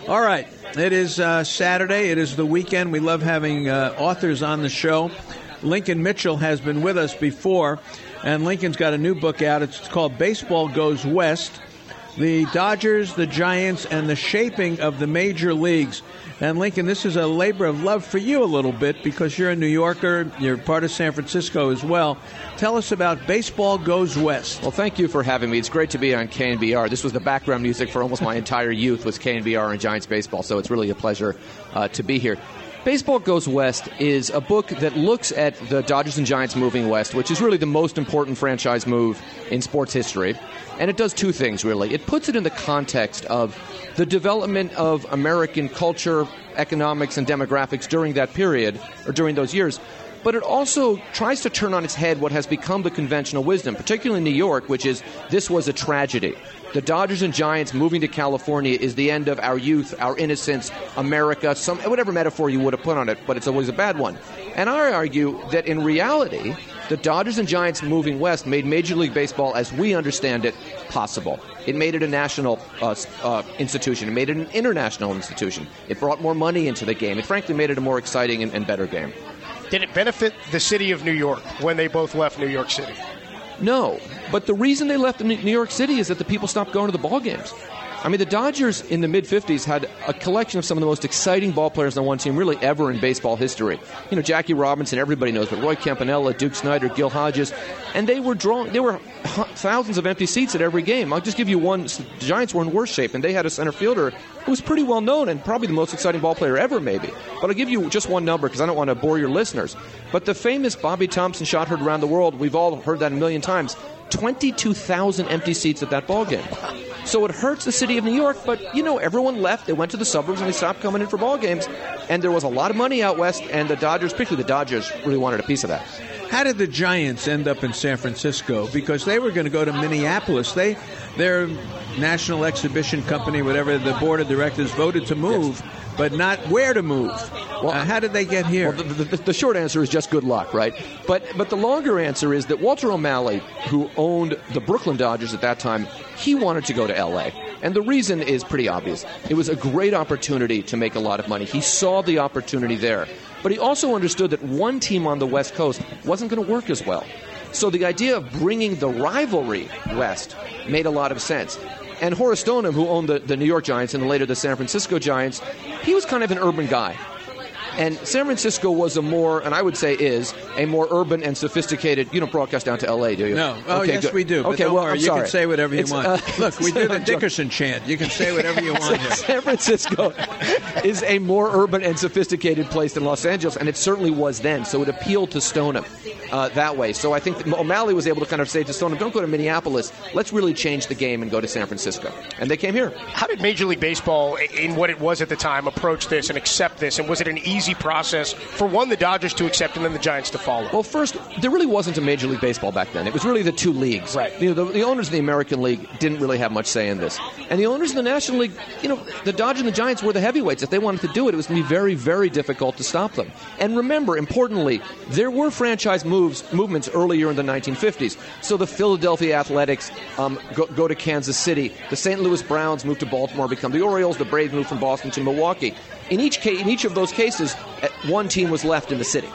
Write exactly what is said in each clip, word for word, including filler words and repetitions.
All right. It is uh, Saturday. It is the weekend. We love having uh, authors on the show. Lincoln Mitchell has been with us before, and Lincoln's got a new book out. It's called Baseball Goes West, The Dodgers, the Giants, and the Shaping of the Major Leagues. And, Lincoln, this is a labor of love for you a little bit because you're a New Yorker. You're part of San Francisco as well. Tell us about Baseball Goes West. Well, thank you for having me. It's great to be on K N B R. This was the background music for almost my entire youth was K N B R and Giants baseball, so it's really a pleasure uh, to be here. Baseball Goes West is a book that looks at the Dodgers and Giants moving west, which is really the most important franchise move in sports history. And it does two things, really. It puts it in the context of the development of American culture, economics, and demographics during that period, or during those years. But it also tries to turn on its head what has become the conventional wisdom, particularly in New York, which is this was a tragedy. The Dodgers and Giants moving to California is the end of our youth, our innocence, America, some whatever metaphor you would have put on it, but it's always a bad one. And I argue that in reality, the Dodgers and Giants moving west made Major League Baseball, as we understand it, possible. It made it a national uh, uh, institution. It made it an international institution. It brought more money into the game. It frankly made it a more exciting and, and better game. Did it benefit the city of New York when they both left New York City? No, but the reason they left New York City is that the people stopped going to the ball games. I mean, the Dodgers in the mid-fifties had a collection of some of the most exciting ball players on one team really ever in baseball history. You know, Jackie Robinson, everybody knows, but Roy Campanella, Duke Snider, Gil Hodges, and they were drawing. There were thousands of empty seats at every game. I'll just give you one. The Giants were in worse shape, and they had a center fielder who was pretty well known and probably the most exciting ball player ever, maybe. But I'll give you just one number because I don't want to bore your listeners. But the famous Bobby Thompson shot heard around the world, we've all heard that a million times, twenty-two thousand empty seats at that ball game. So it hurts the city of New York, but, you know, everyone left. They went to the suburbs and they stopped coming in for ball games. And there was a lot of money out west, and the Dodgers, particularly the Dodgers, really wanted a piece of that. How did the Giants end up in San Francisco? Because they were going to go to Minneapolis. They, their National Exhibition Company, whatever, the board of directors voted to move, yes, but not where to move. Well, uh, how did they get here? Well, the, the, the short answer is just good luck, right? But but the longer answer is that Walter O'Malley, who owned the Brooklyn Dodgers at that time, he wanted to go to L A. And the reason is pretty obvious. It was a great opportunity to make a lot of money. He saw the opportunity there. But he also understood that one team on the West Coast wasn't going to work as well. So the idea of bringing the rivalry west made a lot of sense. And Horace Stoneham, who owned the, the New York Giants and later the San Francisco Giants, he was kind of an urban guy. And San Francisco was a more, and I would say is, a more urban and sophisticated. You don't broadcast down to L A, do you? No. Oh, okay, yes, good. we do. But okay, don't well, worry. I'm You sorry. can say whatever you it's, want. Uh, Look, we do the Dickerson chant. You can say whatever you want here. San Francisco is a more urban and sophisticated place than Los Angeles, and it certainly was then. So it appealed to Stoneham uh, that way. So I think that O'Malley was able to kind of say to Stoneham, don't go to Minneapolis. Let's really change the game and go to San Francisco. And they came here. How did Major League Baseball, in what it was at the time, approach this and accept this? And was it an easy process for, one, the Dodgers to accept and then the Giants to follow? Well, first, there really wasn't a Major League Baseball back then. It was really the two leagues. Right. You know, the, the owners of the American League didn't really have much say in this. And the owners of the National League, you know, the Dodgers and the Giants were the heavyweights. If they wanted to do it, it was going to be very, very difficult to stop them. And remember, importantly, there were franchise moves movements earlier in the nineteen fifties. So the Philadelphia Athletics um, go, go to Kansas City. The Saint Louis Browns moved to Baltimore, become the Orioles. The Braves moved from Boston to Milwaukee. In each case, in each of those cases, one team was left in the city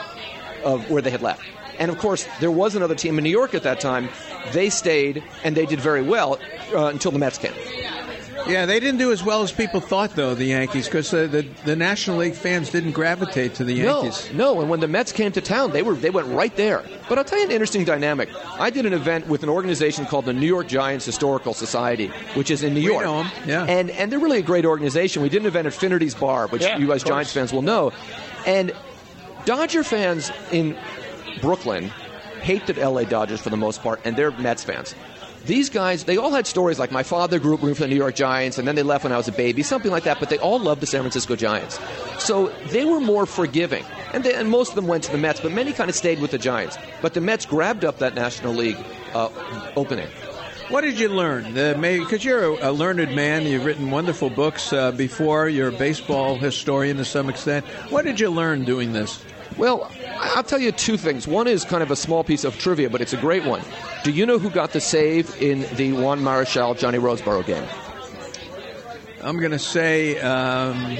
of where they had left. And, of course, there was another team in New York at that time. They stayed, and they did very well uh, until the Mets came. Yeah, they didn't do as well as people thought, though, the Yankees, because the, the the National League fans didn't gravitate to the Yankees. No, no, and when the Mets came to town, they were they went right there. But I'll tell you an interesting dynamic. I did an event with an organization called the New York Giants Historical Society, which is in New we York. Know them. Yeah. And, and they're really a great organization. We did an event at Finity's Bar, which yeah, you as Giants fans will know. And Dodger fans in Brooklyn hate the L A Dodgers for the most part, and they're Mets fans. These guys, they all had stories like my father grew up rooting for the New York Giants, and then they left when I was a baby, something like that, but they all loved the San Francisco Giants. So they were more forgiving. And, they, and most of them went to the Mets, but many kind of stayed with the Giants. But the Mets grabbed up that National League uh, opening. What did you learn? Because you're a, a learned man. You've written wonderful books uh, before. You're a baseball historian to some extent. What did you learn doing this? Well, I'll tell you two things. One is kind of a small piece of trivia, but it's a great one. Do you know who got the save in the Juan Marichal Johnny Roseboro game? I'm going to say um,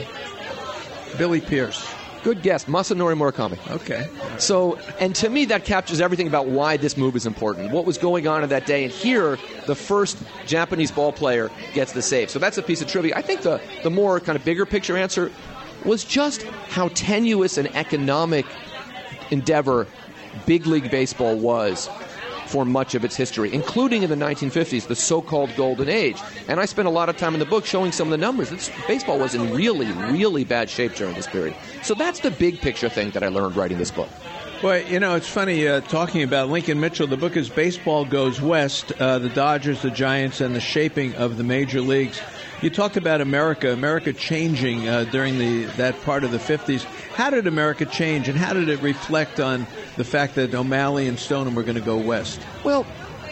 Billy Pierce. Good guess. Masanori Murakami. Okay. So, and to me, that captures everything about why this move is important. What was going on in that day, and here, the first Japanese ball player gets the save. So that's a piece of trivia. I think the, the more kind of bigger picture answer was just how tenuous an economic endeavor big league baseball was for much of its history, including in the nineteen fifties, the so-called golden age. And I spent a lot of time in the book showing some of the numbers. It's, baseball was in really, really bad shape during this period. So that's the big picture thing that I learned writing this book. Boy, you know, it's funny uh, talking about Lincoln Mitchell. The book is Baseball Goes West, uh, the Dodgers, the Giants, and the shaping of the major leagues. You talked about America, America changing uh, during the that part of the fifties. How did America change, and how did it reflect on the fact that O'Malley and Stoneham were going to go west? Well,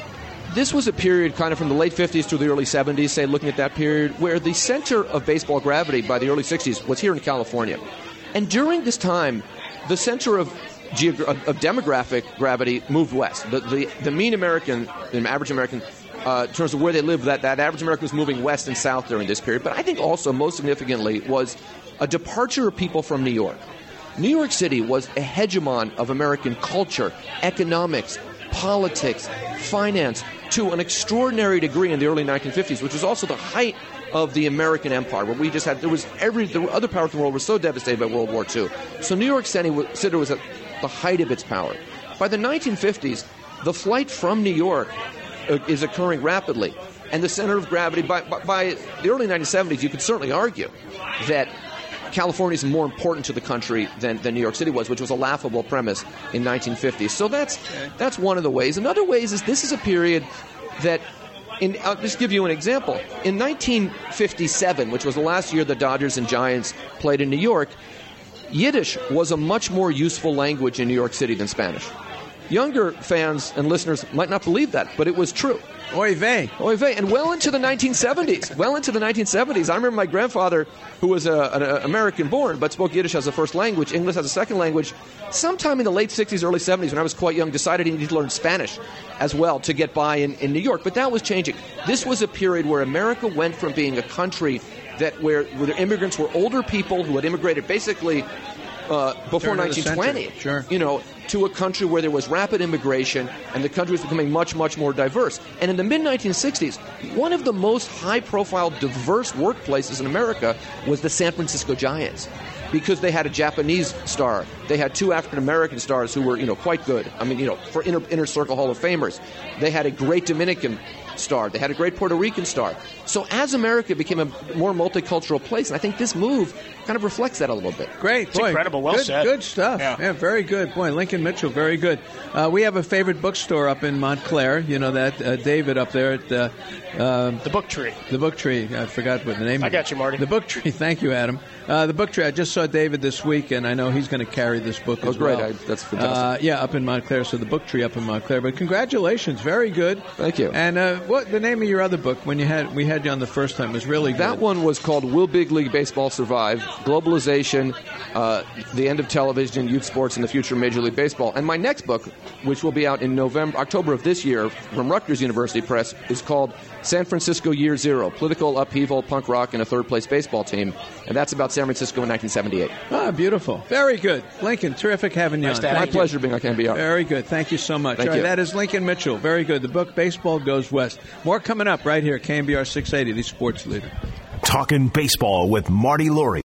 this was a period kind of from the late fifties to the early seventies, say, looking at that period, where the center of baseball gravity by the early sixties was here in California. And during this time, the center of geogra- of demographic gravity moved west. The, the, the mean American, the average American, Uh, in terms of where they live, that, that average American was moving west and south during this period. But I think also, most significantly, was a departure of people from New York. New York City was a hegemon of American culture, economics, politics, finance, to an extraordinary degree in the early nineteen fifties, which was also the height of the American empire, where we just had, there was every, the other powers in the world were so devastated by World War Two. So New York City was, City was at the height of its power. By the nineteen fifties, the flight from New York is occurring rapidly. And the center of gravity, by, by, by the early nineteen seventies, you could certainly argue that California is more important to the country than, than New York City was, which was a laughable premise in nineteen fifty. So that's that's one of the ways. Another way is this is a period that, in, I'll just give you an example. In nineteen fifty-seven, which was the last year the Dodgers and Giants played in New York, Yiddish was a much more useful language in New York City than Spanish. Younger fans and listeners might not believe that, but it was true. Oy vey. Oy vey. And well into the nineteen seventies. Well into the nineteen seventies. I remember my grandfather, who was a, an American-born, but spoke Yiddish as a first language, English as a second language, sometime in the late sixties, early seventies, when I was quite young, decided he needed to learn Spanish as well to get by in, in New York. But that was changing. This was a period where America went from being a country that where, where the immigrants were older people who had immigrated basically Uh, before nineteen twenty, sure. you know, to a country where there was rapid immigration and the country was becoming much, much more diverse. And in the mid nineteen sixties, one of the most high-profile, diverse workplaces in America was the San Francisco Giants, because they had a Japanese star. They had two African-American stars who were, you know, quite good. I mean, you know, for inner, inner circle Hall of Famers. They had a great Dominican star. They had a great Puerto Rican star. So as America became a more multicultural place, and I think this move kind of reflects that a little bit. Great. It's Boy, incredible. Well good, said. Good stuff. Yeah. yeah, very good. Boy, Lincoln Mitchell, very good. Uh, we have a favorite bookstore up in Montclair. You know that, uh, David up there at uh, uh, The Book Tree. The Book Tree. I forgot what the name I is. got you, Marty. The Book Tree. Thank you, Adam. Uh, the Book Tree. I just saw David this week, and I know he's going to carry this book Oh, as great. well. I, that's fantastic. Uh, yeah, up in Montclair. So the Book Tree up in Montclair. But congratulations. Very good. Thank you. And uh, what the name of your other book when you had we had you on the first time was really good. That one was called Will Big League Baseball Survive? Globalization, uh, the End of Television, Youth Sports, and the Future of Major League Baseball. And my next book, which will be out in November, October of this year from Rutgers University Press, is called San Francisco Year Zero, Political Upheaval, Punk Rock, and a Third-Place Baseball Team. And that's about San Francisco in nineteen seventy-eight. Ah, beautiful. Very good. Lincoln, terrific having you Nice on. to have My you. pleasure being on K N B R. Very good. Thank you so much. Thank All right, you. that is Lincoln Mitchell. Very good. The book, Baseball Goes West. More coming up right here, K N B R six eighty, the sports leader. Talking baseball with Marty Lurie.